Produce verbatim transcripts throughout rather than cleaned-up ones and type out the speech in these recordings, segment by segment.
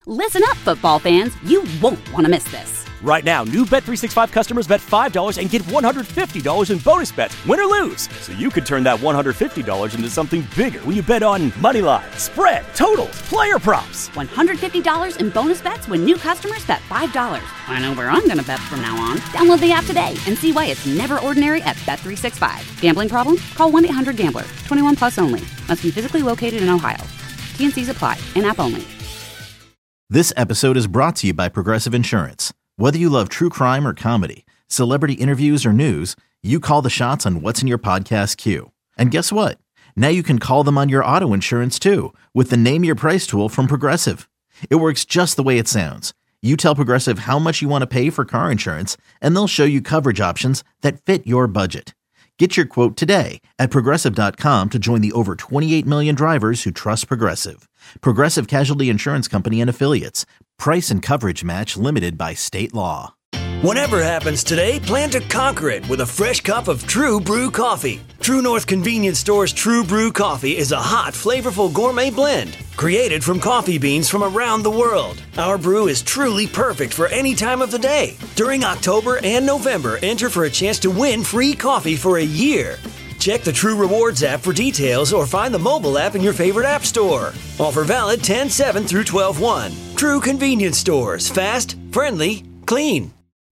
Listen up, football fans. You won't want to miss this. Right now, new Bet three sixty-five customers bet five dollars and get one hundred fifty dollars in bonus bets, win or lose. So you could turn that one hundred fifty dollars into something bigger when you bet on money line, spread, totals, player props. one hundred fifty dollars in bonus bets when new customers bet five dollars. I know where I'm going to bet from now on. Download the app today and see why it's never ordinary at Bet three sixty-five. Gambling problem? Call one eight hundred gambler. twenty-one plus only. Must be physically located in Ohio. T and C's apply. In-app only. This episode is brought to you by Progressive Insurance. Whether you love true crime or comedy, celebrity interviews or news, you call the shots on what's in your podcast queue. And guess what? Now you can call them on your auto insurance too with the Name Your Price tool from Progressive. It works just the way it sounds. You tell Progressive how much you want to pay for car insurance, and they'll show you coverage options that fit your budget. Get your quote today at Progressive dot com to join the over twenty-eight million drivers who trust Progressive. Progressive Casualty Insurance Company and Affiliates. Price and coverage match limited by state law. Whatever happens today, plan to conquer it with a fresh cup of True Brew coffee. True North Convenience Store's True Brew coffee is a hot, flavorful gourmet blend created from coffee beans from around the world. Our brew is truly perfect for any time of the day. During October and November, enter for a chance to win free coffee for a year. Check the True Rewards app for details or find the mobile app in your favorite app store. Offer valid ten seven through twelve one. True Convenience Stores. Fast, friendly, clean.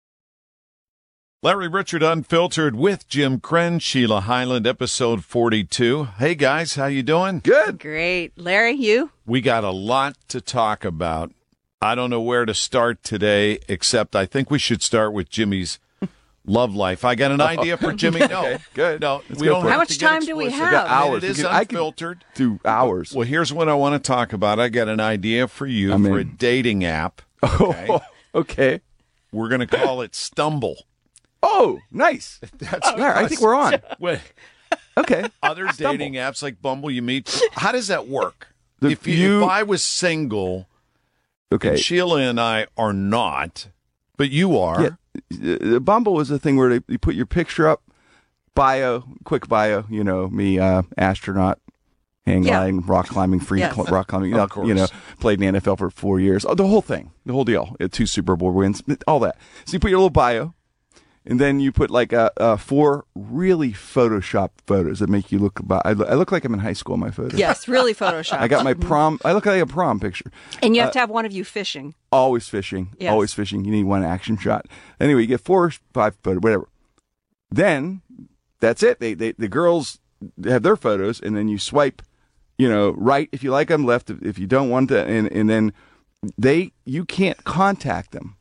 Larry Richard Unfiltered with Jim Krenn, Sheila Highland, episode forty-two. Hey, guys, how you doing? Good. Great. Larry, you? We got a lot to talk about. I don't know where to start today, except I think we should start with Jimmy's love life. I got an idea for Jimmy. No, Okay, good. No, Let's we go don't for it. have How much to get time do we explicit. have? I got I mean, hours. it is We can- I can unfiltered. do hours. Well, here's what I want to talk about. I got an idea for you I'm for a in. dating app. Okay. Oh, okay. We're going to call it Stumble. Oh, nice. That's All right, I think we're on. Well, Okay. other Stumble. dating apps like Bumble, you meet. How does that work? The- if you, you- if I was single, Okay. and Sheila and I are not, but you are. Yeah. Uh, Bumble is a thing where they, you put your picture up, bio, quick bio, you know, me, uh, astronaut, hang Yeah. gliding, rock climbing, free Yes. cl- rock climbing, you Of know, course. you know, played in the N F L for four years. Oh, the whole thing, the whole deal. Uh, Two Super Bowl wins, all that. So you put your little bio, and then you put like uh, uh, four really Photoshop photos that make you look about. I, lo- I look like I'm in high school in my photos. Yes, really Photoshop. I got my prom. I look like a prom picture. And you have to have one of you fishing. Always fishing. Yes. Always fishing. You need one action shot. Anyway, you get four, five photos, whatever. Then that's it. They, they the girls have their photos, and then you swipe, you know, right if you like them, left if, if you don't want to, and and then they you can't contact them.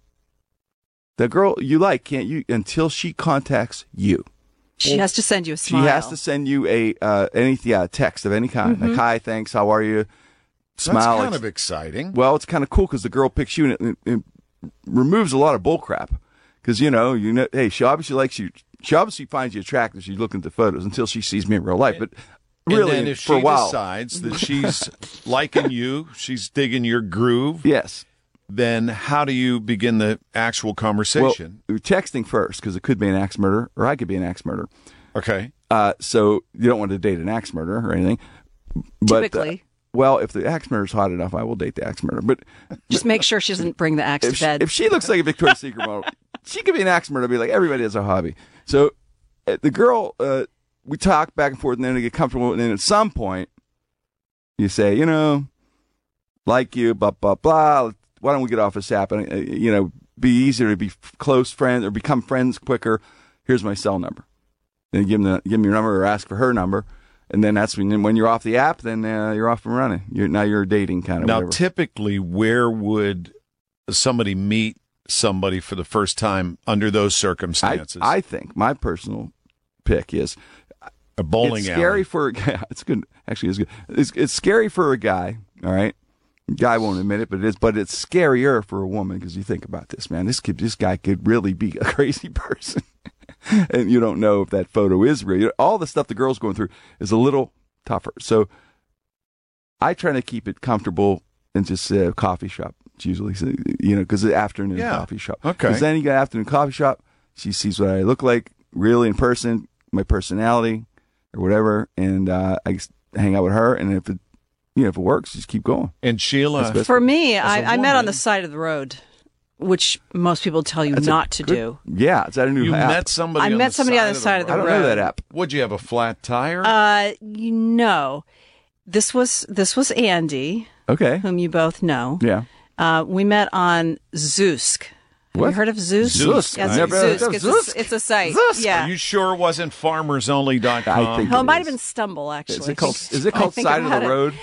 The girl you like can't you until she contacts you. She has to send you a She smile. has to send you a uh, any yeah text of any kind. Like hi, thanks, how are you? Smile. That's kind like- of exciting. Well, it's kind of cool because the girl picks you and it, it, it removes a lot of bull crap. Because you know, you know, hey, she obviously likes you. She obviously finds you attractive. She's looking at the photos until she sees me in real life. But really, and then if for she a while, decides that she's liking you, she's digging your groove, yes. then how do you begin the actual Well, conversation? we're texting first because it could be an axe murderer, or I could be an axe murderer. Okay. Uh, so you don't want to date an axe murderer or anything. But, Typically. Uh, well, if the axe murderer's hot enough, I will date the axe murderer. But Just make sure she doesn't bring the axe if to she, bed. if she looks like a Victoria's Secret model, she could be an axe murderer. Be like, everybody has a hobby. So uh, the girl, uh, we talk back and forth, and then we get comfortable. And then at some point, you say, you know, like you, blah blah blah. Why don't we get off this app and uh, you know, be easier to be f- close friends or become friends quicker? Here's my cell number. Then give them the, give them your number or ask for her number. And then that's when when you're off the app, then uh, you're off and running. You're now you're dating kind of. Now, whatever. typically, where would somebody meet somebody for the first time under those I, circumstances? I think my personal pick is a bowling it's alley. scary for a guy. It's good. Actually, it's good. It's, it's scary for a guy. All right, guy won't admit it, but it is. But it's scarier for a woman because you think about this, man. This could, this guy could really be a crazy person, and you don't know if that photo is real. All the stuff the girl's going through is a little tougher. So I try to keep it comfortable and just a uh, coffee shop. It's usually, you know, because the afternoon Yeah. coffee shop. Okay. Because then you got afternoon coffee shop. She sees what I look like really in person, my personality or whatever, and uh, I just hang out with her. And if it, you know, if it works, just keep going. And Sheila, That's For me, As a I, I met on woman- the side of the road, which most people tell you That's a not to good- do. Yeah, is that a new you app? met somebody. I on met the somebody side on the side of the I don't road. know that app. Would you have a flat tire? Uh, you know, this was this was Andy, Okay. whom you both know. Yeah. Uh, we met on Zoosk. Have What? you heard of Zoosk? Zoosk. Yes, I've never heard Zoosk. of It's, Zoosk. A, it's a site. Zoosk. Yeah. Are you sure it wasn't farmers only dot com? I think Well, it it might is. have been Stumble, actually. Is it called, is it I called think Side of about the it. Road?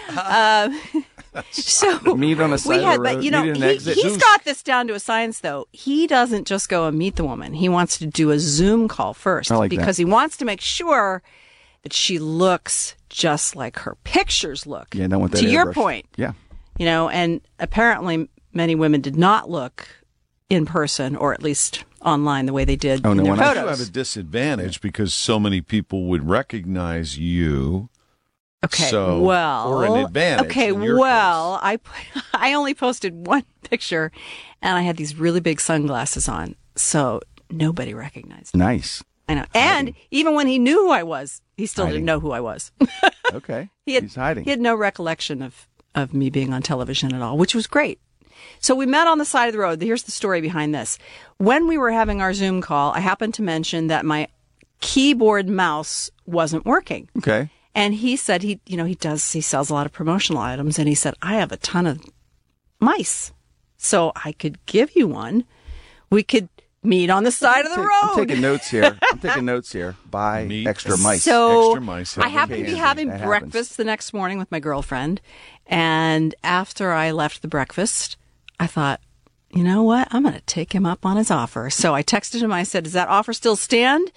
So Meet on the side we of had, the but road, you know, meet at an he, exit. he's Zoosk. got this down to a science, though. He doesn't just go and meet the woman. He wants to do a Zoom call first I like because that. he wants to make sure that she looks just like her pictures look. Yeah, I don't want that To your airbrush. point, Yeah. you know, and apparently many women did not look in person, or at least online, the way they did Oh, in no, their when I- You photos. have a disadvantage because so many people would recognize you. Okay, So- well, or an advantage Okay, in your well, I pu- I only posted one picture, and I had these really big sunglasses on, so nobody recognized me. Nice. I know, and even when he knew who I was, he still Hiding. didn't know who I was. Okay. he had He's hiding. he had no recollection of of me being on television at all, which was great. So we met on the side of the road. Here's the story behind this. When we were having our Zoom call, I happened to mention that my keyboard mouse wasn't working. Okay. And he said he, you know, he does, he sells a lot of promotional items. And he said, I have a ton of mice, so I could give you one. We could meet on the side of the Take- road. I'm taking notes here. I'm taking notes here. Buy Meet extra mice. So Extra mice, I yeah. happened to be Candy. having That breakfast happens. the next morning with my girlfriend. And after I left the breakfast, I thought, you know what? I'm going to take him up on his offer. So I texted him. I said, does that offer still stand?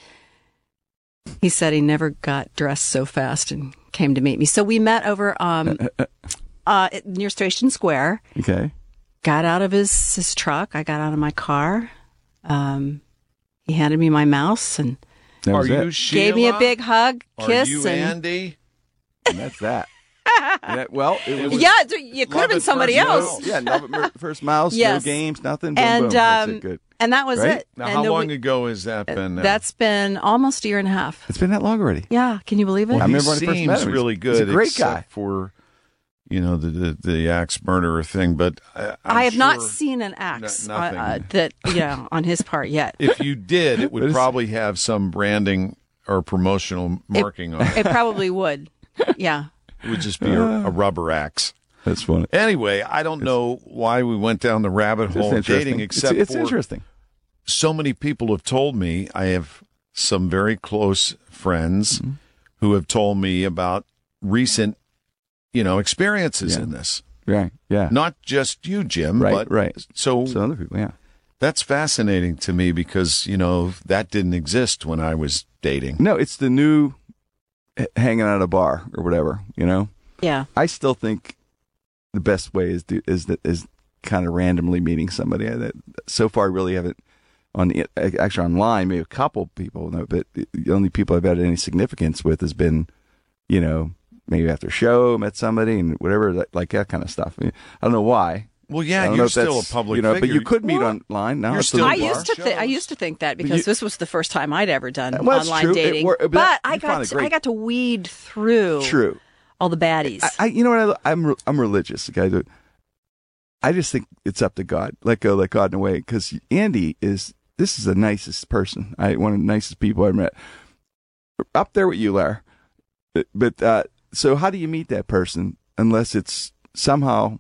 He said he never got dressed so fast and came to meet me. So we met over um, uh, at- near Station Square. Okay. Got out of his, his truck. I got out of my car. Um, he handed me my mouse and That Are was you it. Sheila? gave me a big hug, Are kiss. you and Andy? And that's that. Yeah, well, it was. yeah, it, you could have Love been at somebody first else. mouse. Yeah, love it, mer- first mouse, Yes. no games, nothing. Boom, And boom. That's um, it. Good. and that was Right? it. Now, and how the long we- ago has that been? Now? That's been almost a year and a half. It's been that long already. Yeah, can you believe it? I He remember when I first seems met him. He's- really he's good. a great except guy. for you know the the, the axe murderer thing, but I, I'm I have not sure seen an axe No- uh, nothing. uh, that yeah on his part yet. If you did, it But would it's- probably have some branding or promotional marking on it. It probably would. Yeah. It would just be a, a rubber axe. That's funny. Anyway, I don't know why we went down the rabbit It's hole of interesting. dating, It's- except it's for interesting. so many people have told me. I have some very close friends Mm-hmm. who have told me about recent, you know, experiences Yeah. in this. Right. Yeah. Not just you, Jim, Right, but right. So, So other people, yeah. that's fascinating to me because you know that didn't exist when I was dating. No, it's the new h- hanging out at a bar or whatever. You know, Yeah. I still think the best way is do, is that is kind of randomly meeting somebody. I, that, so far, I really haven't on the actually online. Maybe a couple people, no, but the only people I've had any significance with has been, you know, maybe after a show met somebody and whatever, like, like that kind of stuff. I, mean, I don't know why. Well, I yeah, don't know you're if still a that's, public you know, figure. but you could meet Well, online now. you're it's still the I bar used to think I shows. used to think that because you- this was the first time I'd ever done Well, it's online true. It dating. wor- but but that- I you found got it to, great. I got to weed through True. all the baddies. I, I you know what I, I'm re- I'm religious. Okay, I, do- I just think it's up to God. Let go, let God in a way. Because Andy is this is the nicest person. I one of the nicest people I've met. Up there with you, Lara. But, but uh, so how do you meet that person unless it's somehow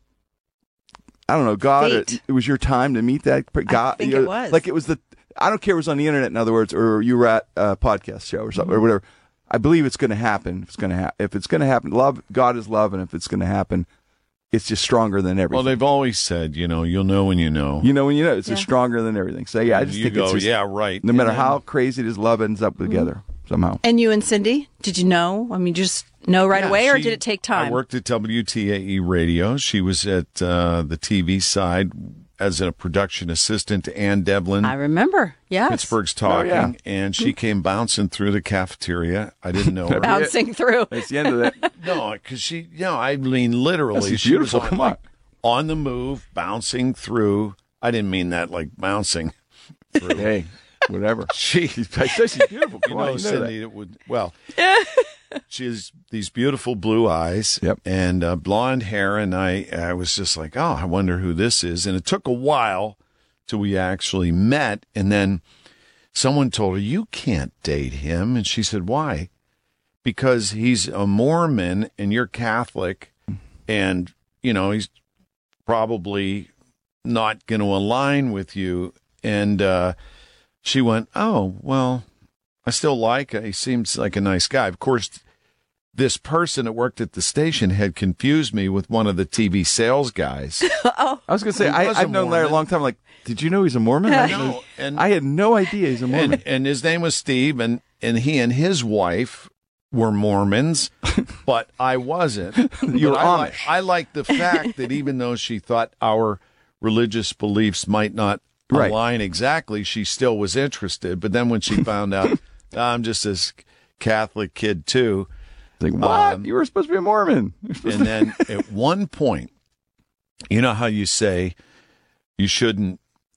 I don't know God? Or Fate. it was your time to meet that per- God. think you know, it was. like it was the. I don't care if it was on the internet. In other words, or you were at a podcast show or something Mm-hmm. or whatever. I believe it's going to happen. If it's going to happen, if it's going to happen, love God is love, and if it's going to happen, it's just stronger than everything. Well, they've always said, you know, you'll know when you know. you know when you know it's Yeah. just stronger than everything. So yeah, I just you think go, it's just, yeah, right. no And matter then- how crazy it is, love ends up together somehow. and you and Cindy, did you know? I mean, just know right Yeah, away, or she- did it take time? I worked at W T A E Radio. She was at uh, the T V side as a production assistant to Ann Devlin. I remember. Yes. Pittsburgh's Talking, Oh, yeah. and she came bouncing through the cafeteria. I didn't know her. Bouncing through. That's the end of that. No, because she, you know, I mean, literally, That's she was beautiful. on, Come on. like, on the move, bouncing through. I didn't mean that like bouncing. Hey, whatever. She, I said she's beautiful. you Come know, on, you know Cindy, that. it would, well, she has these beautiful blue eyes Yep. and uh, blonde hair, and I, I was just like, oh, I wonder who this is. And it took a while till we actually met, and then someone told her, you can't date him. And she said, why? Because he's a Mormon and you're Catholic, and, you know, he's probably not going to align with you. And uh, she went, oh, well, I still like him. He seems like a nice guy. Of course, this person that worked at the station had confused me with one of the T V sales guys. I was going to say, He I, was a I've known Larry a Mormon. long time. Like, did you know he's a Mormon? I, No, and- I had no idea he's a Mormon. And, and his name was Steve, and, and he and his wife were Mormons, but I wasn't. You were But I, Amish. I like the fact that even though she thought our religious beliefs might not Right. align exactly, she still was interested. But then when she found out I'm just this Catholic kid too, It's like, what? Um, you were supposed to be a Mormon. You're supposed and to- then at one point, you know how you say you shouldn't,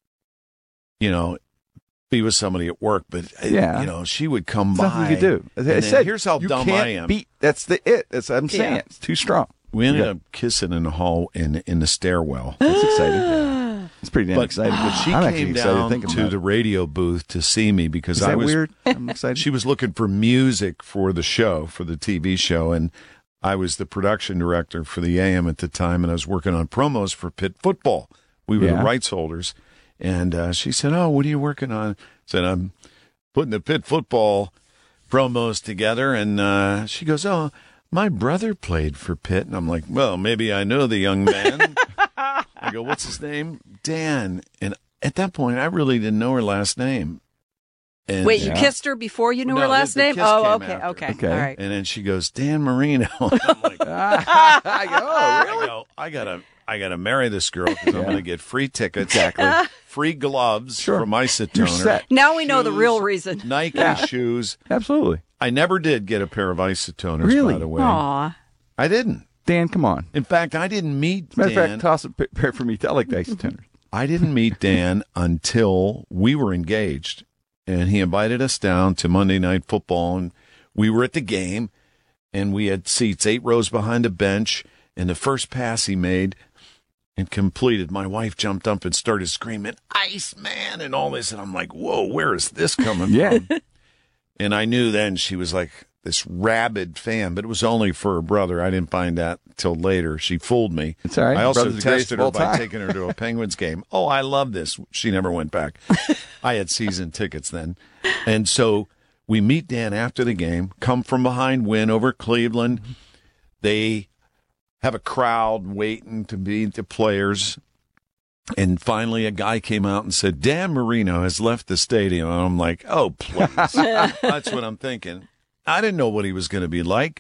you know, be with somebody at work, but uh, Yeah. you know, she would come There's by. nothing you could do. As I and then said, here's how you dumb can't I am. Beat, that's the it. That's what I'm saying. Yeah. It's too strong. We ended Yeah. up kissing in the hall in in the stairwell. That's exciting. It's pretty damn But, exciting. but she I'm actually came excited down thinking to about the it. radio booth to see me because Is I that was weird? I'm excited. she was looking for music for the show, for the T V show, and I was the production director for the A M at the time, and I was working on promos for Pitt football. We were Yeah. the rights holders, and uh, she said, "Oh, what are you working on?" I said, "I'm putting the Pitt football promos together," and uh, she goes, "Oh, my brother played for Pitt," and I'm like, "Well, maybe I know the young man." I go, "What's his name?" Dan. And at that point, I really didn't know her last name. And Wait, you Yeah. kissed her before you knew No, her the- last the name? kiss Oh, came okay, after. okay, Okay. all right. And then she goes, Dan Marino. And I'm like, I go, oh, I really? go, I gotta, I gotta marry this girl because I'm Yeah. gonna get free tickets, Exactly. free gloves Sure. from Isotoner, You're set. Now we know the shoes, real reason. Nike Yeah. shoes. Absolutely. I never did get a pair of Isotoners, Really? by the way. Aw. I didn't. Dan, come on. In fact, I didn't meet Matter of Dan. fact, toss a pa- pair for me. I like the isotoners. I didn't meet Dan until we were engaged, and he invited us down to Monday Night Football, and we were at the game, and we had seats eight rows behind a bench, and the first pass he made and completed, my wife jumped up and started screaming, "Ice Man," and all this, and I'm like, whoa, where is this coming Yeah. from? And I knew then she was like this rabid fan, but it was only for her brother. I didn't find out till later. She fooled me. It's all right. I also Brother's the greatest tested of her all by time. taking her to a Penguins game. Oh, I love this. She never went back. I had season tickets then. And so we meet Dan after the game, come from behind, win over Cleveland. They have a crowd waiting to meet the players. And finally, a guy came out and said, Dan Marino has left the stadium. And I'm like, oh, please. That's what I'm thinking. I didn't know what he was going to be like.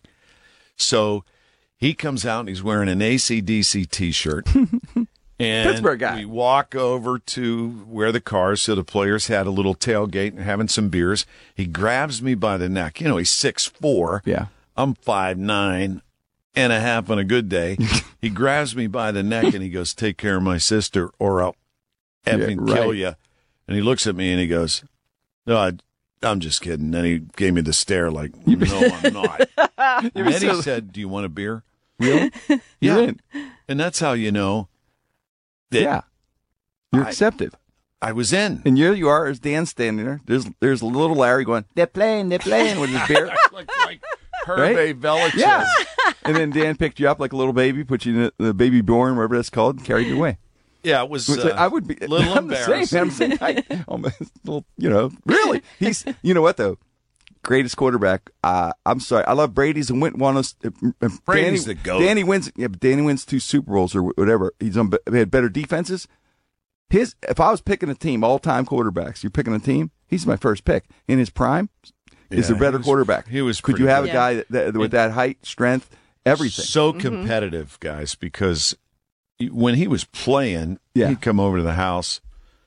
So he comes out and he's wearing an A C D C T-shirt. And Pittsburgh guy. we walk over to where the cars, so the players had a little tailgate and having some beers. He grabs me by the neck. You know, he's six foot four. Yeah. I'm five nine and a half on a good day. He grabs me by the neck and he goes, take care of my sister or I'll effing Yeah, kill right. you. And he looks at me and he goes, no, I, I'm just kidding. And he gave me the stare like, no, I'm not. And were then he so- said, do you want a beer? Really? Yeah. You're in. And that's how you know that Yeah. You're I- accepted. I was in. And here you are, as Dan standing there. There's there's little Larry going, they're playing, they're playing with his beer. like like Hervé Velichess. Yeah. And then Dan picked you up like a little baby, put you in the, the baby born, whatever that's called, and carried you away. Yeah, it was. Which Uh, I would be a little I'm the same. embarrassing. I'm saying, I, almost, little, you know, really. He's, you know what though? Greatest quarterback. Uh, I'm sorry. I love Brady's and went one of uh, uh, Brady's Danny, the GOAT. Danny wins. Yeah, but Danny wins two Super Bowls or whatever. He's on. They had better defenses. His. If I was picking a team, all time quarterbacks, you're picking a team. He's my first pick in his prime. Is Yeah, a better he was- quarterback. he was Could pretty you have good. a guy that, that, with that height, strength, everything? So competitive, guys, because when he was playing, Yeah. he'd come over to the house,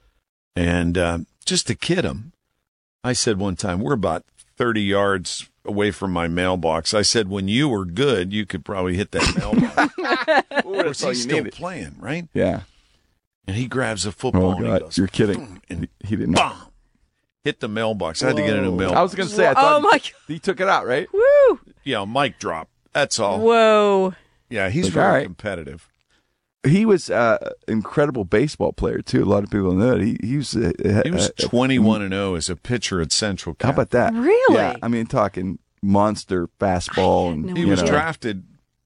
and um, just to kid him, I said one time, we're about thirty yards away from my mailbox. I said, when you were good, you could probably hit that mailbox. Of course, That's all he's you still needed. playing, right? Yeah. And he grabs a football Oh and he God, goes, you're kidding. "Boom," and He didn't know. bam, hit the mailbox. I had to get a new mailbox. I was going to say, I Oh, thought my God. he took it out, right? Woo! you know, mic drop. That's all. Whoa. Yeah, he's Like, very all right. competitive. He was uh, an incredible baseball player too. A lot of people know that. He, he was. Uh, He was uh, twenty-one and oh as a pitcher at Central How Cal. about that? Really? Yeah. I mean, talking monster fastball, and no He you was know. drafted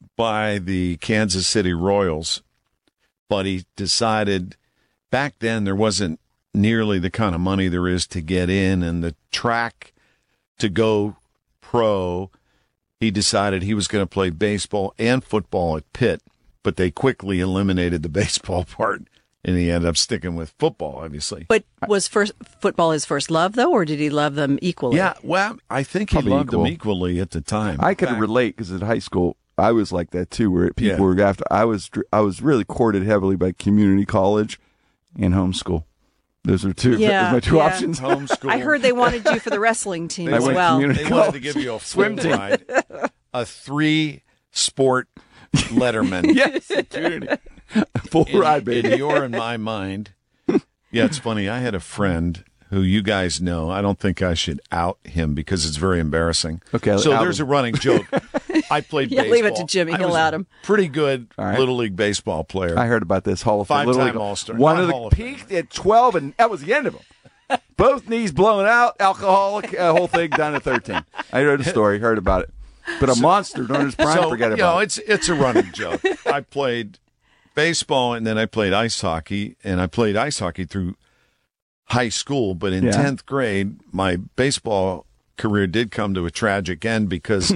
by the Kansas City Royals, but he decided back then there wasn't nearly the kind of money there is to get in and the track to go pro. He decided he was going to play baseball and football at Pitt, but they quickly eliminated the baseball part, and he ended up sticking with football, obviously. But was first football his first love, though, or did he love them equally? Yeah, well, I think he Probably loved equal. them equally at the time. I could In fact, relate because at high school I was like that too, where people Yeah. were after. I was I was really courted heavily by community college and homeschool. Those are two. Yeah, those are my two yeah. options. homeschool. I heard they wanted you for the wrestling team They as went well. community- They wanted to college. give you a Swim full team. ride, a three sport Letterman. Yes, community. Full in, ride, baby. in your and my mind. Yeah, it's funny. I had a friend who you guys know. I don't think I should out him because it's very embarrassing. Okay, so out there's him. a running joke. I played Yeah, baseball. leave it to Jimmy. I He'll was out a him. Pretty good All right. little league baseball player. I heard about this Hall of Fame. Five-time Little League- All-Star. One Not of Hall the of Fame. peaked at twelve, and that was the end of them. Both knees blown out, alcoholic, uh, whole thing done at thirteen. I heard the story, heard about it. But a monster during his prime, so, forget you about know, it. it's it's a running joke. I played baseball and then I played ice hockey, and I played ice hockey through high school. But in Yeah. tenth grade, my baseball career did come to a tragic end because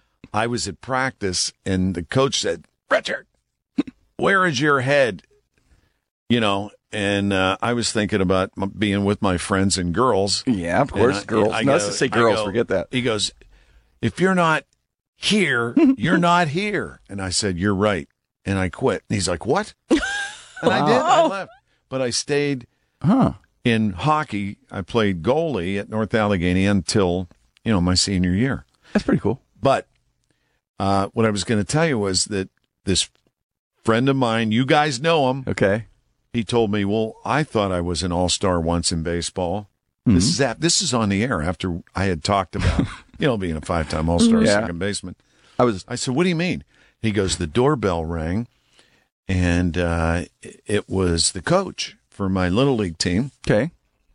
I was at practice and the coach said, "Richard, where is your head?" You know, and uh, I was thinking about m- being with my friends and girls. Yeah, of And course, I- girls. I no, go- let's just say I girls. go- forget that. He goes, "If you're not here, you're not here." And I said, "You're right." And I quit. And he's like, "What?" And I did. I left. But I stayed Huh. in hockey. I played goalie at North Allegheny until, you know, my senior year. That's pretty cool. But uh, what I was going to tell you was that this friend of mine, you guys know him, Okay. he told me, "Well, I thought I was an all-star once in baseball." Mm-hmm. This is at, this is on the air after I had talked about, you know, being a five-time all-star Yeah. second baseman. I was I said, "What do you mean?" He goes, "The doorbell rang, and uh, it was the coach for my little league team." okay.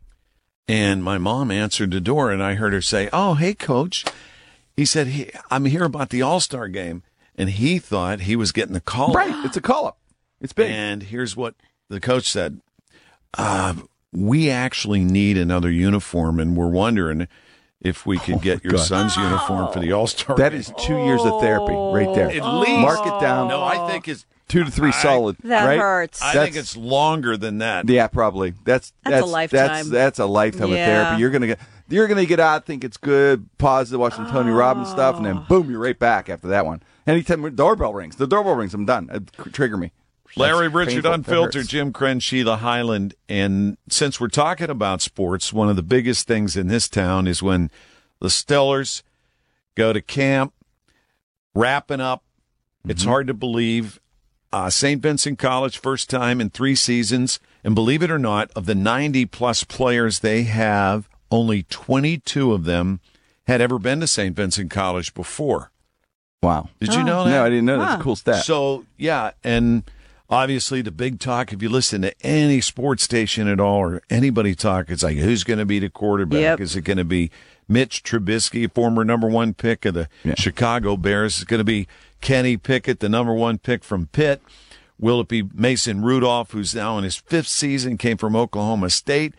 And my mom answered the door, and I heard her say, "Oh, hey, coach." He said, hey, "I'm here about the all-star game." And he thought he was getting the call. Right. It's a call up. It's big. And here's what the coach said. Uh, we actually need another uniform, and we're wondering if we could get your God. son's uniform for the All-Star That game. is two years of therapy right there. At least. Mark it down. No, I think it's Two to three I- solid. That right? hurts. I That's- think it's longer than that. Yeah, probably. That's That's a that's lifetime. That's, that's a lifetime Yeah. of therapy. You're gonna get you're gonna get out, think it's good, positive, watch some Tony Robbins stuff, and then boom, you're right back after that one. Anytime the doorbell rings, the doorbell rings, I'm done. It c- trigger me. Larry That's Richard painful. That Unfiltered, hurts. Jim Krenn, Sheila Highland. And since we're talking about sports, one of the biggest things in this town is when the Stellars go to camp, wrapping up. It's Mm-hmm. hard to believe. Uh, Saint Vincent College, first time in three seasons. And believe it or not, of the ninety-plus players they have, only twenty-two of them had ever been to Saint Vincent College before. Wow. Did you know that? No, I didn't know. That's Huh. a cool stat. So, yeah, and obviously the big talk, if you listen to any sports station at all or anybody talk, it's like, who's going to be the quarterback? Yep. Is it going to be Mitch Trubisky, former number one pick of the Yeah. Chicago Bears? Is it going to be Kenny Pickett, the number one pick from Pitt? Will it be Mason Rudolph, who's now in his fifth season, came from Oklahoma State?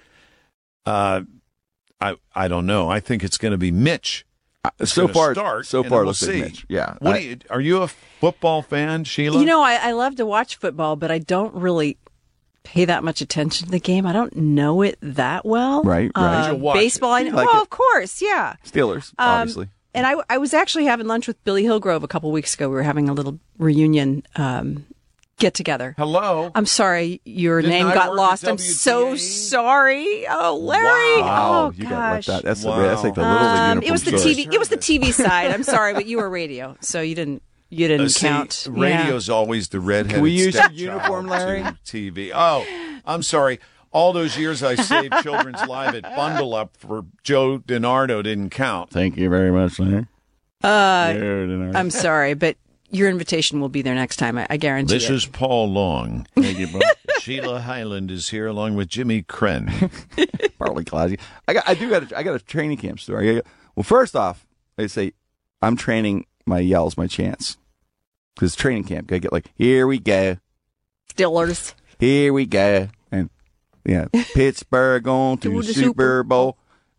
Uh, I I don't know. I think it's going to be Mitch. It's so gonna far, start, so and far, then we'll looks like see. Mitch. Yeah. What I- do you, are you a football fan, Sheila? You know, I, I love to watch football, but I don't really pay that much attention to the game. I don't know it that well. Right, right. Uh, You'll watch baseball, I You know. like well, it. of course, yeah. Steelers, Um, obviously. And I, I was actually having lunch with Billy Hillgrove a couple weeks ago. We were having a little reunion um, get together. Hello. I'm sorry, your Didn't name I got work lost. at I'm so W T A? sorry. Oh, Larry. Wow, oh, you gosh. got left out. That's, Wow. the, that's like the little league Um, uniform it was the story. T V. It was the T V side. I'm sorry, but you were radio, so you didn't. You didn't Uh, see, count. radio's always the redheaded Can we use your stepchild uniform, Larry? to T V. Oh, I'm sorry. All those years I saved Children's Live at Bundle Up for Joe DiNardo didn't count. Thank you very much, Larry. Uh, There it is. I'm sorry, but your invitation will be there next time. I, I guarantee This it. is Paul Long. Sheila Highland is here along with Jimmy Krenn. Partly classy. I got. I do got. A, I got a training camp story. I got, well, first off, I say I'm training my yells, my chants, because training camp. I get like, here we go, Stillers. here we go, and yeah, Pittsburgh on to, To the the Super Super Bowl.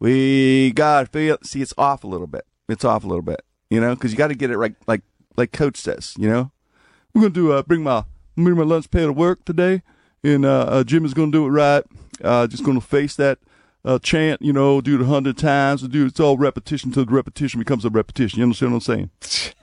We got to feel. See, it's off a little bit. It's off a little bit. You know, because you got to get it right, like like Coach says. You know, we're gonna do. Uh, bring my bring my lunch pail to work today, and uh, uh, Jim is gonna do it right. Uh, just gonna face that. Uh, chant, you know, do it a hundred times. Do it's all repetition till the repetition becomes a repetition. You understand what I'm saying?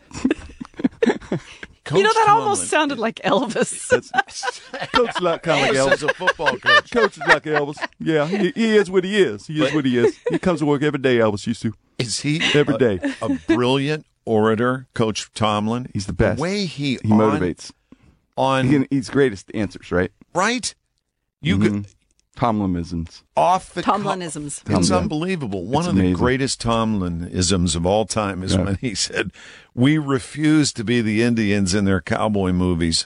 You know, that Tomlin. almost sounded like Elvis. That's, Coach is like kind of like Elvis is Elvis. a football coach. Coach is like Elvis. Yeah, he, he is what he is. He is what he is. He comes to work every day. Elvis used to. Is he Every a, day. a brilliant orator, Coach Tomlin? He's the best. The way he He on, motivates. on He, he's greatest answers, right? right. You Mhm. could Tomlinisms. off the co- Tomlinisms. It's Tomlin. unbelievable. One It's of the amazing. greatest Tomlinisms of all time is Yeah. when he said, "We refuse to be the Indians in their cowboy movies."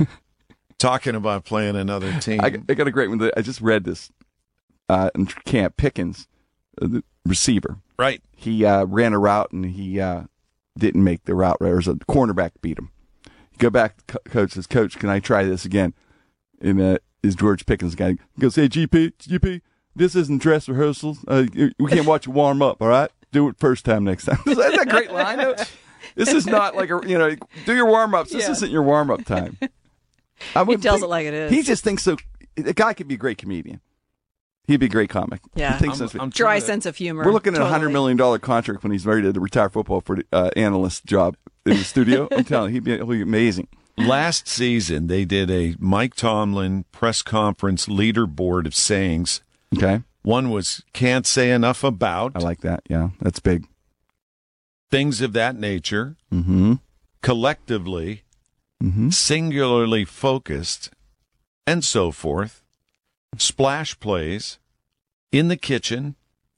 Talking about playing another team. I, I got a great one. that I just read this uh, in camp. Pickens, uh, the receiver. right. He uh, ran a route and he uh, didn't make the route. Right, or a cornerback beat him. You go back, co- coach says, "Coach, can I try this again?" And uh, is George Pickens guy he goes, "Hey, G P, G P, this isn't dress rehearsals. Uh, we can't watch you warm up. All right, do it first time next time." Isn't that a great line? This is not like a you know, do your warm ups. This Yeah. isn't your warm up time. I He would tells think- it like it is. He just thinks so. A guy could be a great comedian. He'd be a great comic. Yeah. He thinks I'm- so. I'm Dry trying to- sense of humor. We're looking at a Totally. hundred million dollar contract when he's ready to retire football for the uh, analyst job in the studio. I'm telling you, he'd be, he'll be amazing. Last season, they did a Mike Tomlin press conference leaderboard of sayings. Okay, One was "can't say enough about," I like that. Yeah, that's big. things of that nature, Mm-hmm. collectively, Mm-hmm. singularly focused, and so forth. Splash plays, in the kitchen,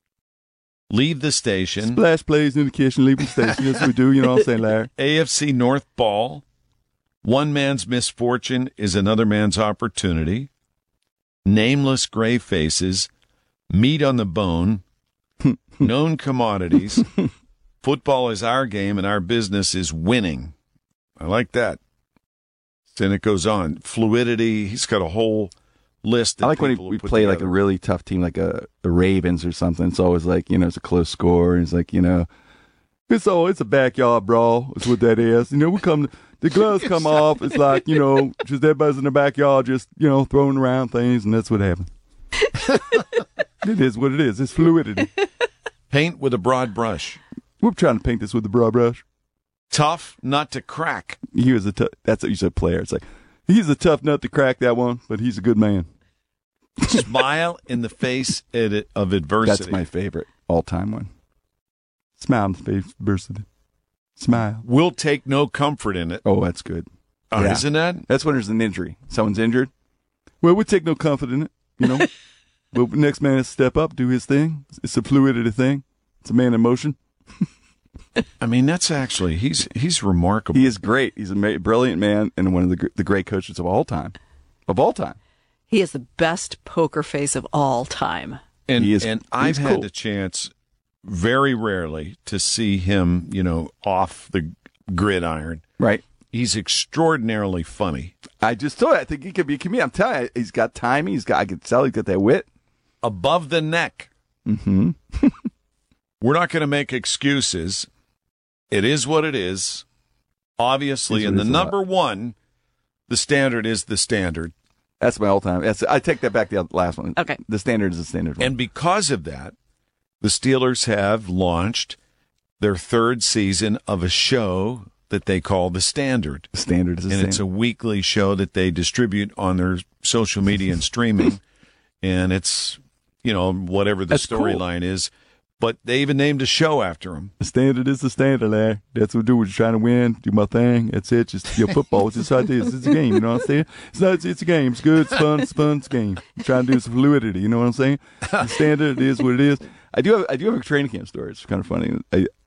leave the station, Splash plays in the kitchen, leave the station. Yes, we do. You know what I'm saying, Larry? A F C North ball. One man's misfortune is another man's opportunity. Nameless gray faces, meat on the bone, known commodities. Football is our game and our business is winning. I like that. Then it goes on. Fluidity. He's got a whole list. That I like when people he, we have put play like a together. really tough team, like a the Ravens or something. It's always like you know it's a close score. And it's like you know, it's all it's a backyard brawl. Is what that is. You know, we come the gloves come off. It's like you know, just everybody's in the backyard, just you know, throwing around things, and that's what happens. It is what it is. It's fluidity. Paint with a broad brush. We're trying to paint this with the broad brush. Tough not to crack. He was a t- that's what you said. Player. It's like he's a tough nut to crack that one, but he's a good man. Smile in the face ed- of adversity. That's my favorite all time one. Smile in the face of adversity. Smile. We'll take no comfort in it. Oh, that's good. Uh, Yeah. Isn't that? That's when there's an injury. Someone's injured. Well, we take no comfort in it, you know. But the next man has to step up, do his thing. It's a fluidity thing. It's a man in motion. I mean, that's actually, he's he's remarkable. He is great. He's a ma- brilliant man and one of the gr- the great coaches of all time. Of all time. He is the best poker face of all time. and he is- and he's I've had cool. the chance very rarely to see him, you know, off the gridiron. Right. He's extraordinarily funny. I just told you, I think he could be a comedian. I'm telling you, he's got timing. He's got, I could tell he's got that wit. Above the neck. Mm-hmm. We're not going to make excuses. It is what it is. Obviously, Is what and the it's about. number one, the standard is the standard. That's my all time. That's, I take that back, the other- last one. Okay. The standard is the standard one. And because of that, the Steelers have launched their third season of a show that they call The Standard. the standard is the And standard. it's a weekly show that they distribute on their social media and streaming. And it's, you know, whatever the That's cool. storyline is. But they even named a show after him. The standard is the standard, Larry. That's what we do. We're trying to win, do my thing. That's it. Just your football. It's just how it is. It's a game. You know what I'm saying? It's not. It's, it's a game. It's good. It's fun. It's fun. It's a game. I'm trying to do some fluidity. You know what I'm saying? The standard is what it is. I do have. I do have a training camp story. It's kind of funny. I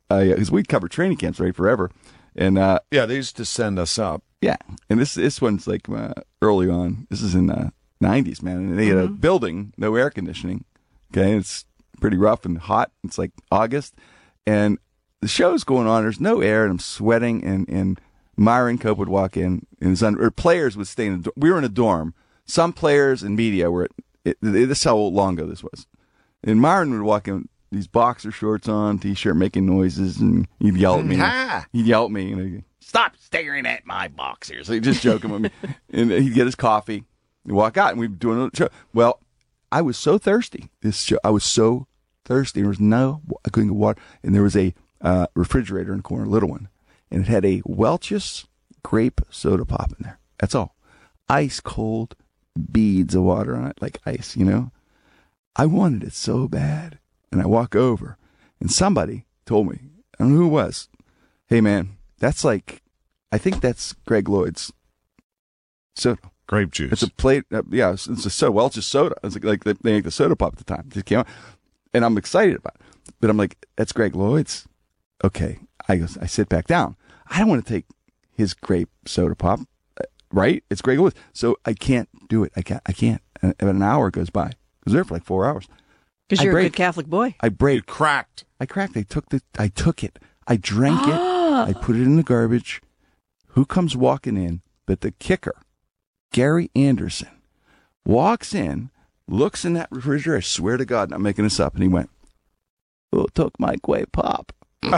because we'd cover training camps right forever, and uh, Yeah, they used to send us up. yeah, and this this one's like uh, early on. This is in the nineties, man, and they had a building, no air conditioning. Okay, it's pretty rough and hot. It's like August, and the show's going on. There's no air, and I'm sweating, and and Myron Cope would walk in, and his un- or players would stay in. The, we were in a dorm. Some players and media were. At, it, it, this is how long ago this was. And Myron would walk in, these boxer shorts on, t-shirt, making noises, and he'd yell at me. Ha! He'd yell at me, and he'd, stop staring at my boxers. He'd just joking with me, and he'd get his coffee, and walk out, and we'd be doing a show. Well, I was so thirsty. This show, I was so thirsty. There was no, I couldn't get water, and there was a uh, refrigerator in the corner, a little one, and it had a Welch's grape soda pop in there. That's all. Ice cold beads of water on it, like ice, you know. I wanted it so bad, and I walk over, and somebody told me, I don't know who it was. Hey man, that's like, I think that's Greg Lloyd's soda. Grape juice. It's a plate. Uh, yeah, it's, it's a soda. Welch's soda. It's like, like they, they make the soda pop at the time. It came out, and I'm excited about it. But I'm like, that's Greg Lloyd's. Okay. I goes. I sit back down. I don't want to take his grape soda pop. Right? It's Greg Lloyd's. So I can't do it. I can't. I can't. And an hour goes by. I was there for like four hours. Because I you're a break. good Catholic boy. I break. Cracked. I cracked. I took the. I took it. I drank it. I put it in the garbage. Who comes walking in? But the kicker, Gary Anderson, walks in, looks in that refrigerator. I swear to God, I'm making this up. And he went, "Who took my grape pop?"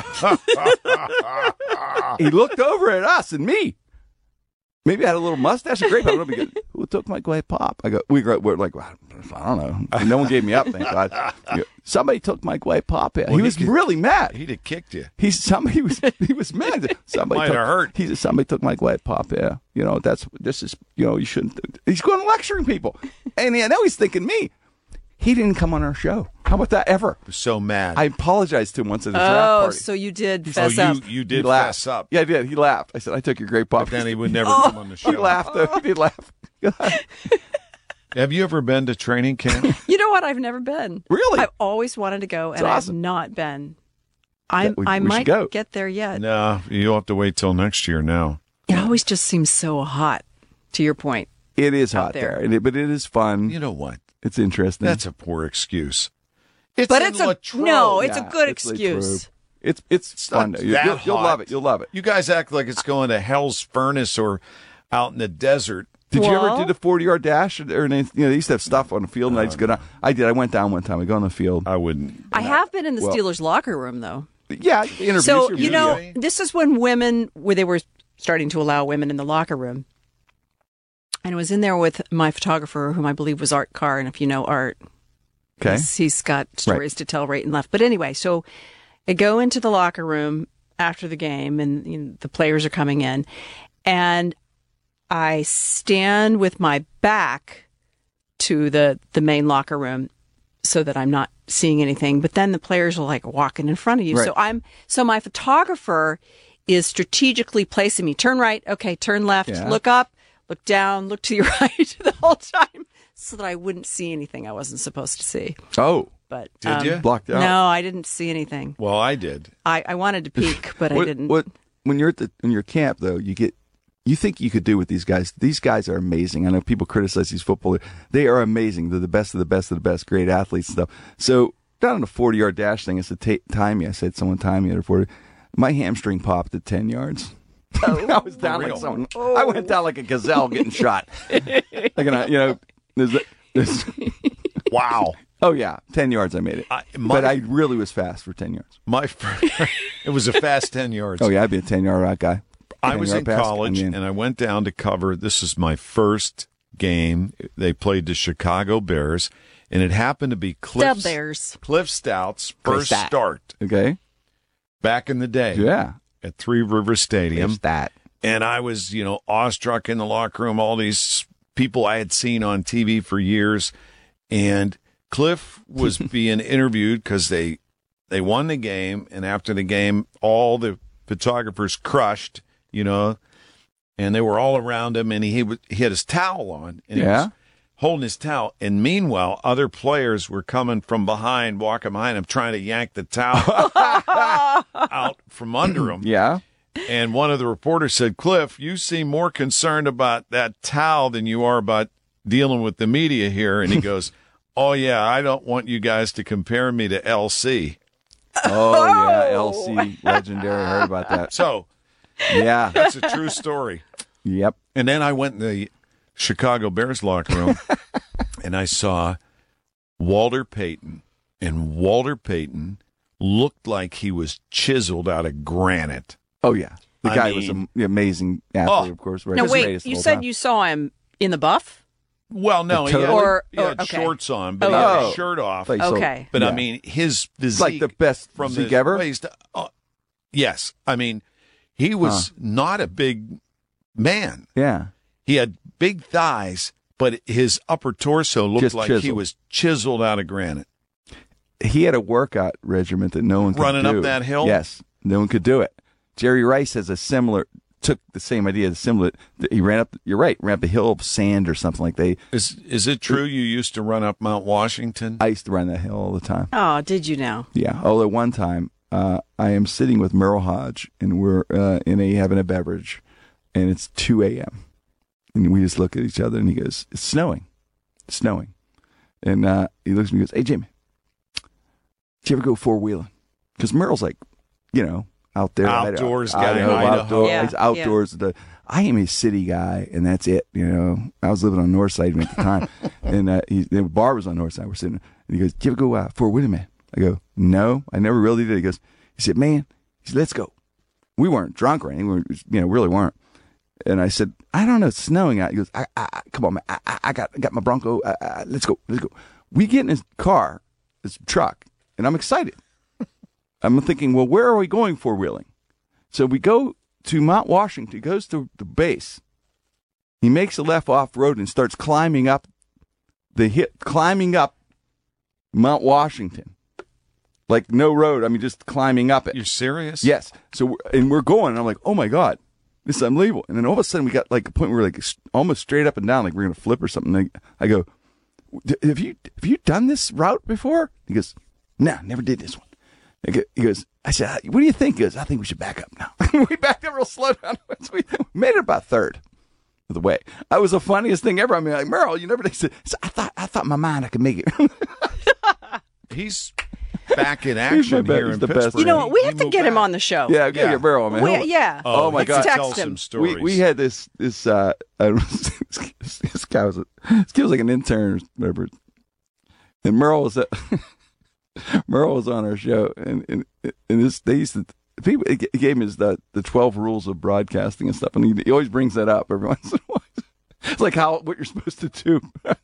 He looked over at us and me. Maybe I had a little mustache. A grape pop. Goes, who took my grape pop? I go. We go, we're like, well, I don't know. No one gave me up. Thank God. Go, somebody took my grape pop. Well, he was he could, really mad. He'd have kicked you. He's somebody was he was mad. Somebody might took, have hurt. He said somebody took my grape pop. Yeah, you know that's this is you know you shouldn't. He's going lecturing people, and I know he's thinking me. He didn't come on our show. How about that ever? So mad. I apologized to him once at a draft Oh, party. so you did oh, fess you, up. you He did laughed. fess up. Yeah, I did. He laughed. I said, I took your grape pop. But then he would never come on the show. He laughed, though. He did laugh. Have you ever been to training camp? You know what? I've never been. Really? I've always wanted to go, and It's I awesome. have not been. I we- I we should might go. get there yet. No, you'll have to wait till next year now. It always just seems so hot, to your point. It is Out hot there. there, and it, but it is fun. You know what? It's interesting. That's a poor excuse. It's But in it's a Latrobe. no, it's Yeah, a good it's excuse. Latrobe. It's it's, It's fun. not though. You- that You'll, you'll hot. love it. You'll love it. You guys act like it's going to hell's furnace or out in the desert. Did you ever Well- do the forty-yard dash? Or, or anything? You know, they used to have stuff on the field, and I Uh, just go down. I did. I went down one time. I go on the field. I wouldn't. I have been in the Well- Steelers locker room, though. Yeah, interviews. So, your you know, media. this is when women, where they were starting to allow women in the locker room. And I was in there with my photographer, whom I believe was Art Carr. And if you know Art, Okay. he's, he's got stories to tell right and left. But anyway, so I go into the locker room after the game, and you know, the players are coming in. And I stand with my back to the, the main locker room so that I'm not seeing anything. But then the players are like walking in front of you. Right. So I'm so my photographer is strategically placing me. Turn right, okay, turn left, Yeah. look up, look down, look to your right the whole time, so that I wouldn't see anything I wasn't supposed to see. Oh, But Did um, you? blocked out. No, I didn't see anything. Well, I did. I, I wanted to peek, but I what, didn't. What when you're at the in your camp though, you get you think you could do with these guys. These guys are amazing. I know people criticize these footballers. They are amazing. They're the best of the best of the best. Great athletes and stuff. So down on the forty-yard dash thing, it's to ta- time me. I said someone time me at a forty. My hamstring popped at ten yards. I was down like real? someone. I went down like a gazelle getting shot. Like a, you know, there's, there's, Wow. oh yeah, ten yards I made it. I- my- but I really was fast for ten yards. My fr- it was a fast ten yards. Oh yeah, I'd be a ten yard route guy. I was in ten-yard pass, college, I mean- and I went down to cover. This is my first game. They played the Chicago Bears, and it happened to be Cliff, The Bears. Cliff Stout's Cliff first Stout. start Okay. back in the day Yeah. at Three Rivers Stadium. There's that. And I was, you know, awestruck in the locker room, all these people I had seen on T V for years. And Cliff was being interviewed because they they won the game. And after the game, all the photographers crushed, you know, and they were all around him. And he, he, he had his towel on. And he Yeah. was holding his towel. And meanwhile, other players were coming from behind, walking behind him, trying to yank the towel out from under him. Yeah. And one of the reporters said, Cliff, you seem more concerned about that towel than you are about dealing with the media here. And he goes, oh, yeah, I don't want you guys to compare me to L C. Oh, yeah, L C, legendary. I heard about that. So, yeah. that's a true story. Yep. And then I went in the Chicago Bears locker room, and I saw Walter Payton. And Walter Payton looked like he was chiseled out of granite. Oh, yeah. The I guy mean, was an amazing athlete, oh. of course. Now, Right? wait, you said you saw him in the buff? Well, no, he had, Or- he had or- okay. shorts on, but Oh, he had okay. his shirt off. Like, so- Okay. But, yeah. I mean, his physique. It's like the best from physique the ever? waist, uh, yes. I mean, he was Huh. not a big man. Yeah. He had big thighs, but his upper torso looked Just like he chiseled. was chiseled out of granite. He had a workout regimen that no one could Running do. up that hill? Yes. No one could do it. Jerry Rice has a similar, took the same idea, similar. He ran up, you're right, ran up a hill of sand or something like they. Is is it true you used to run up Mount Washington? I used to run that hill all the time. Oh, did you now? Yeah. Oh, at one time, uh, I am sitting with Merle Hodge, and we're uh, in a having a beverage, and it's two a.m. And we just look at each other, and he goes, "It's snowing, it's snowing," and uh, he looks at me and goes, "Hey, Jamie, did you ever go four wheeling?" Because Merle's like, you know, out there, Outdoors I, guy I know, in Idaho. outdoor, Yeah, he's outdoors. The I am a city guy, and that's it. You know, I was living on North Side at the time, and uh, he, the bar was on North Side. We're sitting, and he goes, "Did you ever go uh, four wheeling, man?" I go, "No, I never really did." He goes, "He said, man, he said, let's go." We weren't drunk or anything. We were, you know, really weren't. And I said, "I don't know, it's snowing out." He goes, I, I, I, "Come on, man, I, I, I got, I got my Bronco. I, I, let's go, let's go." We get in his car, this truck, and I'm excited. I'm thinking, well, where are we going four wheeling? So we go to Mount Washington. He goes to the base. He makes a left off road and starts climbing up the hit, climbing up Mount Washington, like no road. I mean, just climbing up it. You're serious? Yes. So we're, and we're going, and I'm like, oh my god, this is unbelievable. And then all of a sudden, we got like a point where we're like almost straight up and down, like we're gonna flip or something. And I go, have you have you done this route before? He goes, no, never did this one. He goes, I said, what do you think? He goes, I think we should back up now. We backed up real slow down. So we made it about third of the way. That was the funniest thing ever. I mean, like, Merle, you never did. So I thought, I thought in my mind I could make it. He's back in action my here best- in the best. Pittsburgh. You know what? He- We he have to moved get him back. on the show. Yeah, yeah, yeah, Merle, man. We- He'll- yeah. Oh, my he God. could tell Text some him. stories. We we had this this uh, uh this, this guy was a, this kid was like an intern or whatever, and Merle was a, Merle was on our show, and and and this they used to people he gave him his the the twelve rules of broadcasting and stuff, and he, he always brings that up every once in a while. It's like how what you're supposed to do.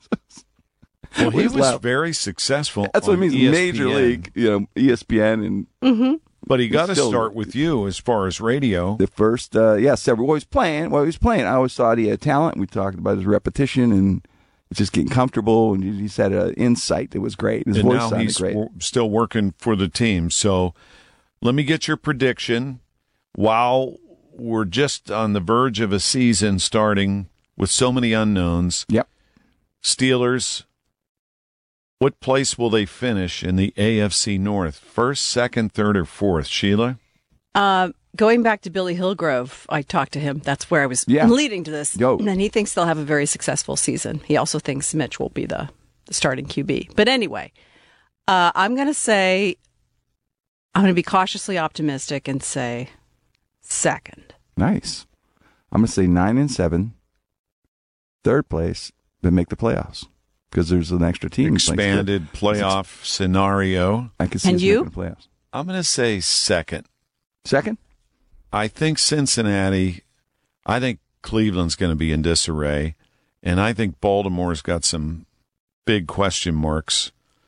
Well, he We was laugh. very successful. That's what it on means, E S P N, major league, you know, E S P N and Mm-hmm. But he got to Still- start with you as far as radio. the first, uh, yeah, several. While he was playing, while he was playing, I always thought he had talent. We talked about his repetition and just getting comfortable, and he just had an insight that was great. His and voice now sounded he's great. wor- still working for the team. So let me get your prediction. While we're just on the verge of a season starting with so many unknowns, Yep. Steelers, what place will they finish in the A F C North? First, second, third, or fourth? Sheila? Uh, going back to Billy Hillgrove, I talked to him. That's where I was Yeah. leading to this. Yo. And he thinks they'll have a very successful season. He also thinks Mitch will be the, the starting Q B. But anyway, uh, I'm going to say, I'm going to be cautiously optimistic and say second. Nice. I'm going to say nine and seven, third place, but make the playoffs because there's an extra team. Expanded playoff scenario. I can see And us you? making the playoffs. I'm going to say second. Second? I think Cincinnati, I think Cleveland's going to be in disarray, and I think Baltimore's got some big question marks.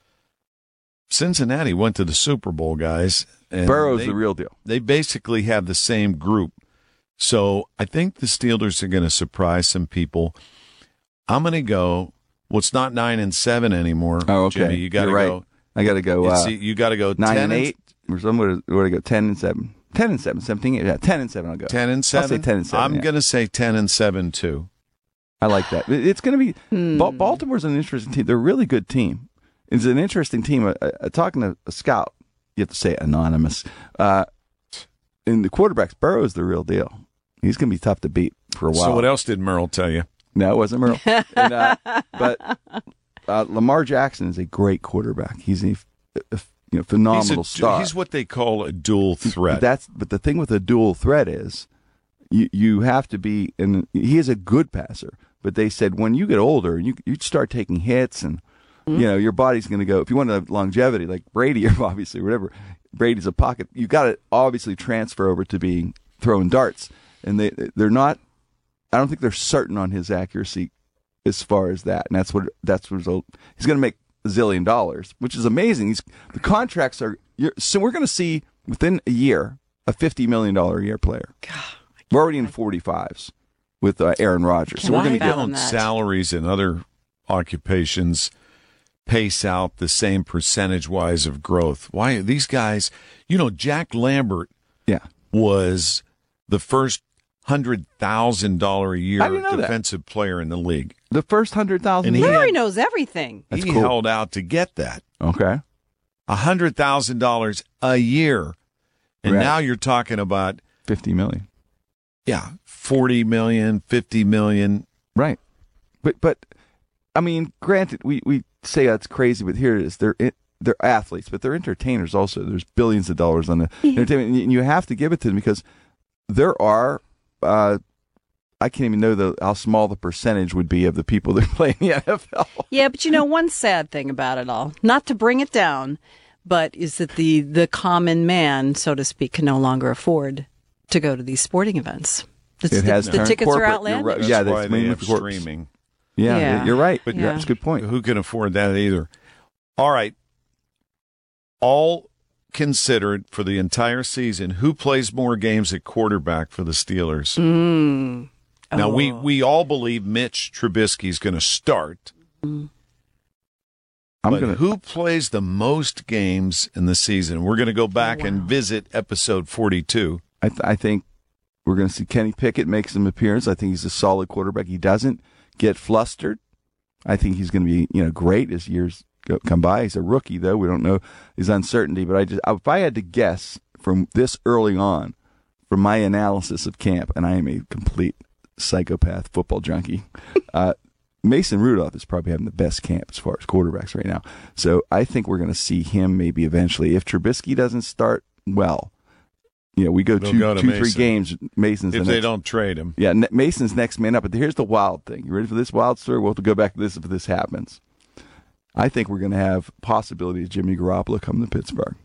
Cincinnati went to the Super Bowl, guys. And Burrow's they, the real deal. They basically have the same group. So I think the Steelers are going to surprise some people. I'm going to go, well, it's not nine and seven anymore. Oh, okay. Jimmy, you got to You're right. go. I got to go It's- uh, you got to go nine ten and eight. Or somewhere, where to go? Ten and seven. Ten and seven. Seventeen. Yeah, ten and seven. I'll go. Ten and seven. I'll say ten and seven. I'm yeah. going to say ten and seven too. I like that. It- It's going to be Hmm. Ba- Baltimore's an interesting team. They're a really good team. It's an interesting team. Uh, uh, talking to a scout, you have to say anonymous. Uh, and the quarterback's Burrow's the real deal. He's going to be tough to beat for a while. So what else did Merle tell you? No, it wasn't Merle. and, uh, but uh, Lamar Jackson is a great quarterback. He's a, a you know phenomenal he's a, star. He's what they call a dual threat. But that's but the thing with a dual threat is you you have to be, and he is a good passer. But they said when you get older, you you start taking hits, and you know your body's going to go. If you want to have longevity, like Brady, or obviously whatever, Brady's a pocket. You got to obviously transfer over to being throwing darts, and they they're not. I don't think they're certain on his accuracy as far as that, and that's what that's what result. He's going to make a zillion dollars, which is amazing. He's the contracts are you're, so we're going to see within a year a fifty million dollar a year player. God, we're already in forty fives with uh, Aaron Rodgers, so we're going to get don't salaries in other occupations pace out the same percentage wise of growth. Why these guys? You know, Jack Lambert, yeah, was the first hundred thousand dollar a year How do you know that? defensive player in the league. the first hundred thousand. And he Larry had- knows everything. That's he cool. held out to get that Okay, a hundred thousand dollars a year, and Right. now you're talking about fifty million. yeah, forty million, fifty million. Right, but but I mean, granted, we, we say that's crazy, but here it is. They're it, they're athletes, but they're entertainers also. There's billions of dollars on the entertainment, and you have to give it to them because there are. Uh, I can't even know the how small the percentage would be of the people that play in the N F L. Yeah, but you know, one sad thing about it all, not to bring it down, but is that the, the common man, so to speak, can no longer afford to go to these sporting events. The, It has the, turned tickets corporate. are You're outlandish. right. That's Yeah, that's why they mainly have for corp- streaming. Yeah, Yeah. you're right. But Yeah. that's a good point. Who can afford that either? All right. All considered for the entire season, who plays more games at quarterback for the Steelers? Mm. Now, we, Oh. we all believe Mitch Trubisky is going to start. I'm but gonna. who plays the most games in the season? We're going to go back and visit episode forty-two. I, th- I think we're going to see Kenny Pickett make some appearance. I think he's a solid quarterback. He doesn't get flustered. I think he's going to be, you know, great as years go, come by. He's a rookie, though. We don't know his uncertainty. But I just, if I had to guess from this early on, from my analysis of camp, and I am a complete psychopath football junkie, uh, Mason Rudolph is probably having the best camp as far as quarterbacks right now. So I think we're going to see him maybe eventually. If Trubisky doesn't start well, you know, we go They'll two, go to two, three Mason. games. Mason's If the they next, don't trade him. yeah, Ne- Mason's next man up. But here's the wild thing. You ready for this wild story? We'll have to go back to this if this happens. I think we're going to have possibility of Jimmy Garoppolo coming to Pittsburgh.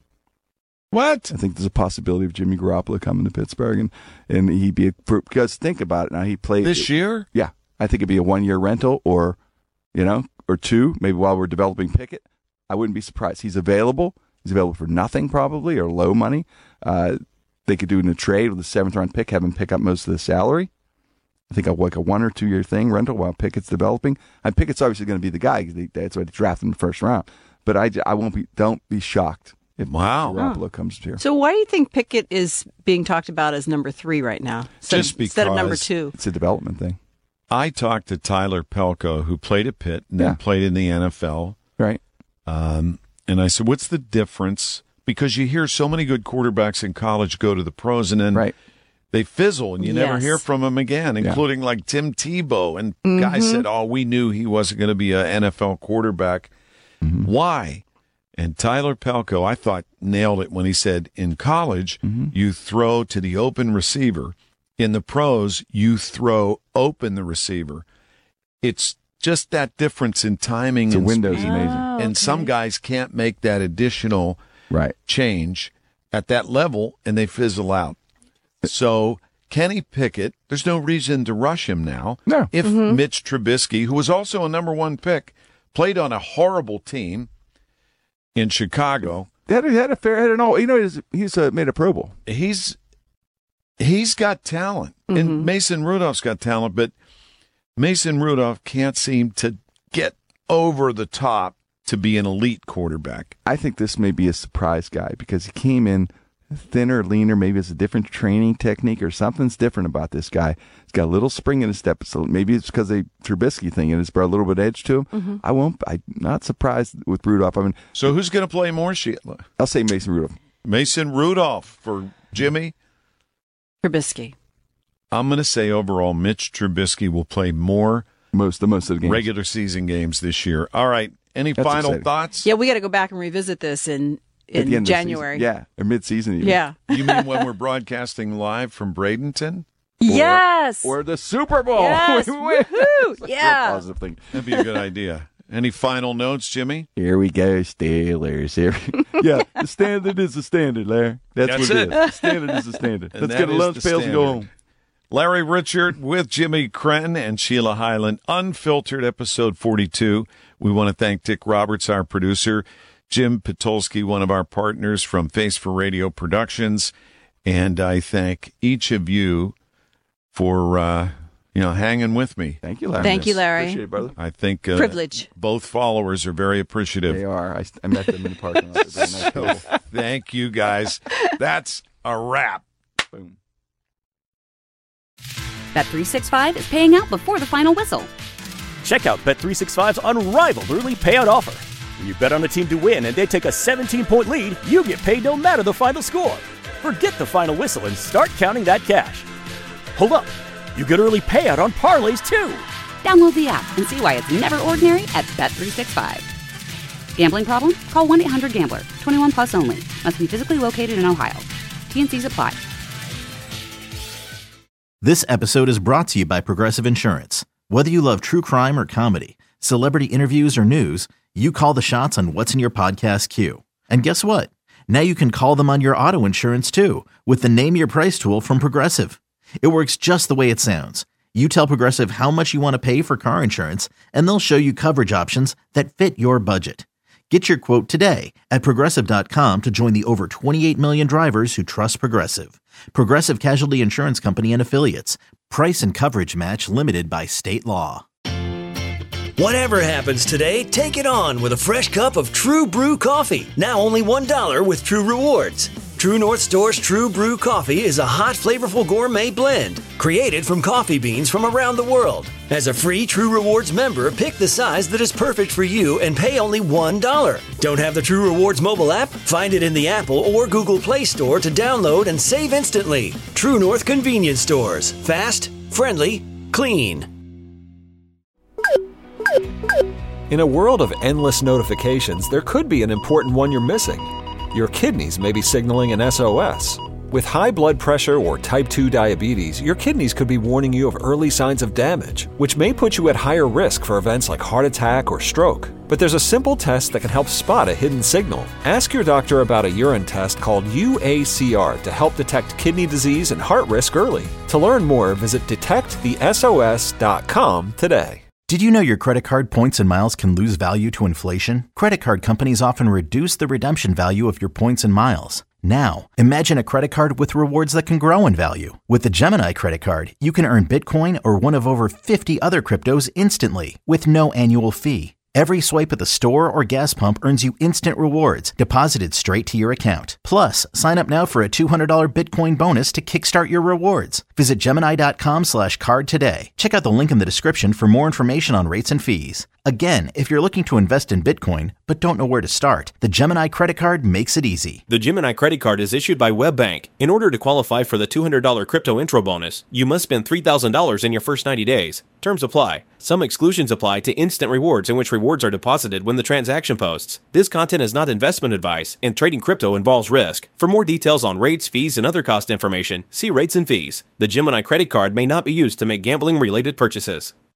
What? I think there's a possibility of Jimmy Garoppolo coming to Pittsburgh, and and he'd be a, because think about it now. He played This year? Yeah, I think it'd be a one year rental, or you know, or two, maybe while we're developing Pickett. I wouldn't be surprised. He's available. He's available for nothing probably, or low money. Uh, they could do it in a trade with a seventh round pick, have him pick up most of the salary. I think a, like a one or two year thing rental while Pickett's developing. And Pickett's obviously going to be the guy because that's why they drafted him in the first round. But I, I won't be. Don't be shocked if Wow. Garoppolo comes here. So why do you think Pickett is being talked about as number three right now? So- Just instead of number because- two. It's a development thing, I talked to Tyler Pelko, who played at Pitt and then Yeah. played in the N F L. right? Um, and I said, what's the difference? Because you hear so many good quarterbacks in college go to the pros and then Right. they fizzle and you never Yes. hear from them again, including like Tim Tebow. And guys said, oh, we knew he wasn't going to be an N F L quarterback. Why? And Tyler Pelko, I thought, nailed it when he said, in college, you throw to the open receiver. In the pros, you throw open the receiver. It's just that difference in timing The and window's speed. amazing. Oh, And some guys can't make that additional Right. change at that level, and they fizzle out. So Kenny Pickett, there's no reason to rush him now. No. If Mitch Trubisky, who was also a number one pick, played on a horrible team in Chicago, They had, a- they had a fair head and all. You know, he's, he's uh, made a Pro Bowl. he's he's got talent, and Mason Rudolph's got talent, but Mason Rudolph can't seem to get over the top to be an elite quarterback. I think this may be a surprise guy because he came in thinner, leaner. Maybe it's a different training technique or something's different about this guy. He's got a little spring in his step. So maybe it's because they Trubisky thing and it's brought a little bit of edge to him. Mm-hmm. I won't. I'm not surprised with Rudolph. I mean, So who's going to play more, Sheila? I'll say Mason Rudolph. Mason Rudolph for Jimmy. Trubisky. I'm going to say overall, Mitch Trubisky will play more Most the most of the games. regular season games this year. All right. Any That's final exciting. thoughts? Yeah, we got to go back and revisit this in At the in end of the January. season. Yeah, or mid-season even. Yeah. You mean when we're broadcasting live from Bradenton? Yes. Or the Super Bowl. Yes. We win. Woohoo. It's a Yeah. real positive thing. That'd be a good idea. Any final notes, Jimmy? Here we go, Steelers. Here, yeah, the standard is the standard, Larry. That's, That's what it. it is. The standard is the standard. And Let's that get a is lunch the pails and go standard. home. Larry Richard with Jimmy Crenn and Sheila Highland, Unfiltered, episode forty-two. We want to thank Dick Roberts, our producer, Jim Patulski, one of our partners from Face for Radio Productions, and I thank each of you for uh, you know hanging with me. Thank you, Larry. Thank you, Larry. Appreciate it, brother. I think uh, Privilege. both followers are very appreciative. They are. I, I met them in the parking lot. They're very nice people. Thank you, guys. That's a wrap. Boom. Bet three sixty-five is paying out before the final whistle. Check out Bet three sixty-five's unrivaled early payout offer. When you bet on a team to win and they take a seventeen-point lead, you get paid no matter the final score. Forget the final whistle and start counting that cash. Hold up. You get early payout on parlays, too. Download the app and see why it's never ordinary at Bet three sixty-five. Gambling problem? Call one eight hundred gambler. twenty-one plus only. Must be physically located in Ohio. T and Cs apply. This episode is brought to you by Progressive Insurance. Whether you love true crime or comedy, celebrity interviews or news, you call the shots on what's in your podcast queue. And guess what? Now you can call them on your auto insurance too with the Name Your Price tool from Progressive. It works just the way it sounds. You tell Progressive how much you want to pay for car insurance, and they'll show you coverage options that fit your budget. Get your quote today at Progressive dot com to join the over twenty-eight million drivers who trust Progressive. Progressive Casualty Insurance Company and Affiliates. Price and coverage match limited by state law. Whatever happens today, take it on with a fresh cup of True Brew coffee. Now only one dollar with True Rewards. True North Store's True Brew coffee is a hot, flavorful gourmet blend created from coffee beans from around the world. As a free True Rewards member, pick the size that is perfect for you and pay only one dollar. Don't have the True Rewards mobile app? Find it in the Apple or Google Play Store to download and save instantly. True North Convenience Stores. Fast, friendly, clean. In a world of endless notifications, there could be an important one you're missing. Your kidneys may be signaling an S O S. With high blood pressure or type two diabetes, your kidneys could be warning you of early signs of damage, which may put you at higher risk for events like heart attack or stroke. But there's a simple test that can help spot a hidden signal. Ask your doctor about a urine test called U A C R to help detect kidney disease and heart risk early. To learn more, visit detect the S O S dot com today. Did you know your credit card points and miles can lose value to inflation? Credit card companies often reduce the redemption value of your points and miles. Now, imagine a credit card with rewards that can grow in value. With the Gemini credit card, you can earn Bitcoin or one of over fifty other cryptos instantly with no annual fee. Every swipe at the store or gas pump earns you instant rewards deposited straight to your account. Plus, sign up now for a two hundred dollars Bitcoin bonus to kickstart your rewards. Visit Gemini.com slash card today. Check out the link in the description for more information on rates and fees. Again, if you're looking to invest in Bitcoin but don't know where to start, the Gemini credit card makes it easy. The Gemini credit card is issued by WebBank. In order to qualify for the two hundred dollars crypto intro bonus, you must spend three thousand dollars in your first ninety days. Terms apply. Some exclusions apply to instant rewards, in which rewards are deposited when the transaction posts. This content is not investment advice, and trading crypto involves risk. For more details on rates, fees, and other cost information, see rates and fees. The Gemini credit card may not be used to make gambling-related purchases.